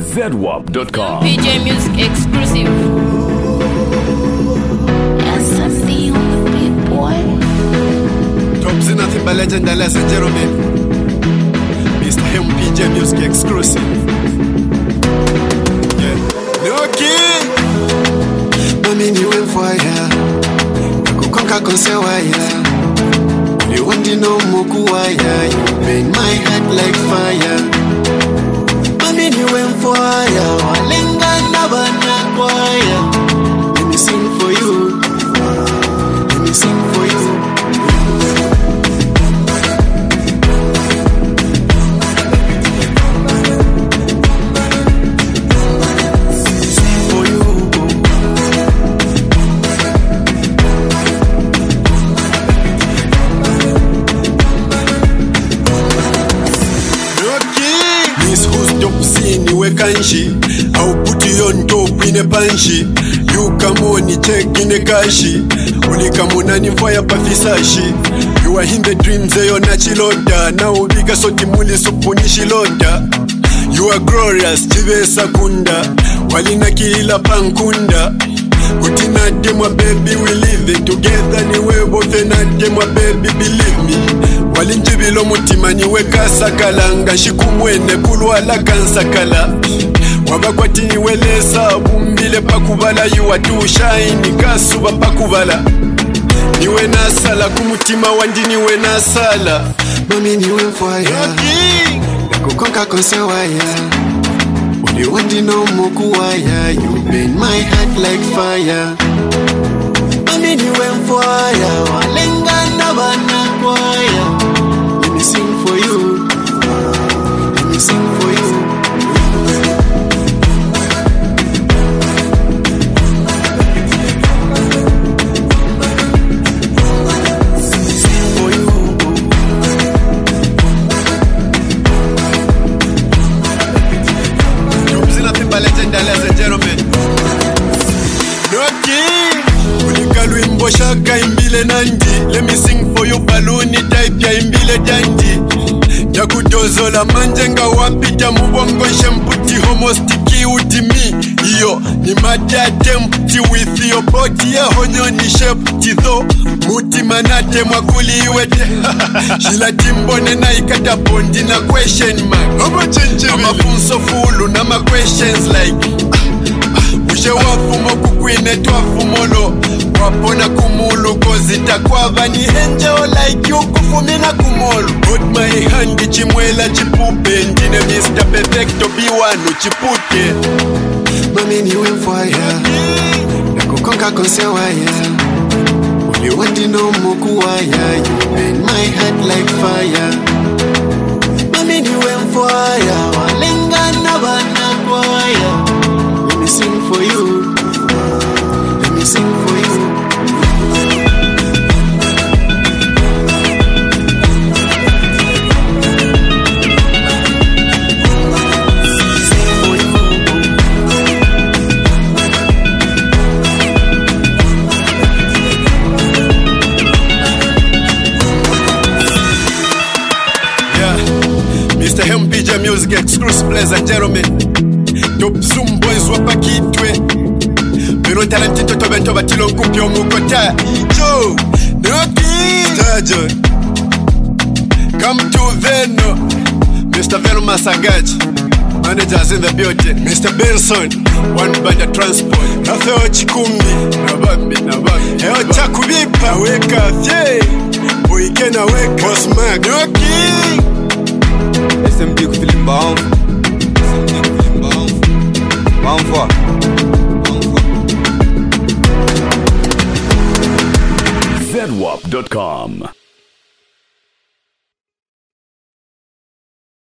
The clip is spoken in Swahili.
ZWAP.com. PJ Music exclusive. SMD on the beat, boy. Top nothing but legend, ladies and gentlemen. Mr. PJ Music exclusive. Yeah. Okay. Mami niwe mfaya kukonka konsewaya. You want to know mokuwaya. You make my heart like fire. Mami niwe mfaya walenga na bana kwaya. Let me sing for you. Let me sing for you. Kanshi, I'll put you on top in a banshee. You come on, check in a kashi. Uli kamunani fire pafisashi. You are in the dreams, you're nachiloda. Now bigger so timuli supunichiloda. You are glorious, jive sakunda. Walina kila pankunda. Kutina demwa baby, we live it together. Niwe both na demwa baby, believe me. Walinjibilo mutima niweka sakalanga. Shikumwene kulwala kansakala. Wabakwati niwelesa bumbile pakubala. You are too shiny kasuba pakubala. Niwe nasala kumutima wandi niwe nasala. Mami niwe mfaya kukonka konsewaya. You want to know mokuwaya. You make my heart like fire. Mami niwe mfaya walenga na bana kwaya. Let me sing for you. Let me sing for you. Sing for you. Jobs nothing but legend, ladies and gentlemen. Noki ulikalwimbo shaka imbile nandi. Let me sing for you balloon type ya imbile dandi. Yakudozola manjenga wapita mubongo shemputi homostiki utimi. Iyo ni madate mputi with your body ya honyo ni shepti tho. Muti manate mwakuli iwete. Shila timbone na ikata bondi na question mark. Ama funso fulu na ma questions like Ushe wafumo kukwine twafumolo. Wapona kumulu kozita kwava ni henjo like you kufumina kumolo. Put my hand chimwela chipupe. Ndine Mr. Perfecto biwanu chipuke. Mami niwe mfaya kukonka konsewaya. Uli wandi no mokuwaya. You make my heart like fire. Mami niwe mfaya walenga na bana kwaya. Let me sing for you. Let me sing for you. Sing for you. Yeah, Mr. PJ Music exclusive, ladies and gentlemen. Top Zoom boys wapakitwe. Pero talentito tobento batilo kupyo mukota. Ijo Noki Sturgeon. Come to Veno. Mr. Veno Masagaji. Managers in the building. Mr. Benson. One by the transport. Rafeo Chikumbi. Nabambi. Eo Chakubipa. Weka fye. Uikena weka. Boss Mag. Noki SMD kufilimba Manfa ZWAP.com.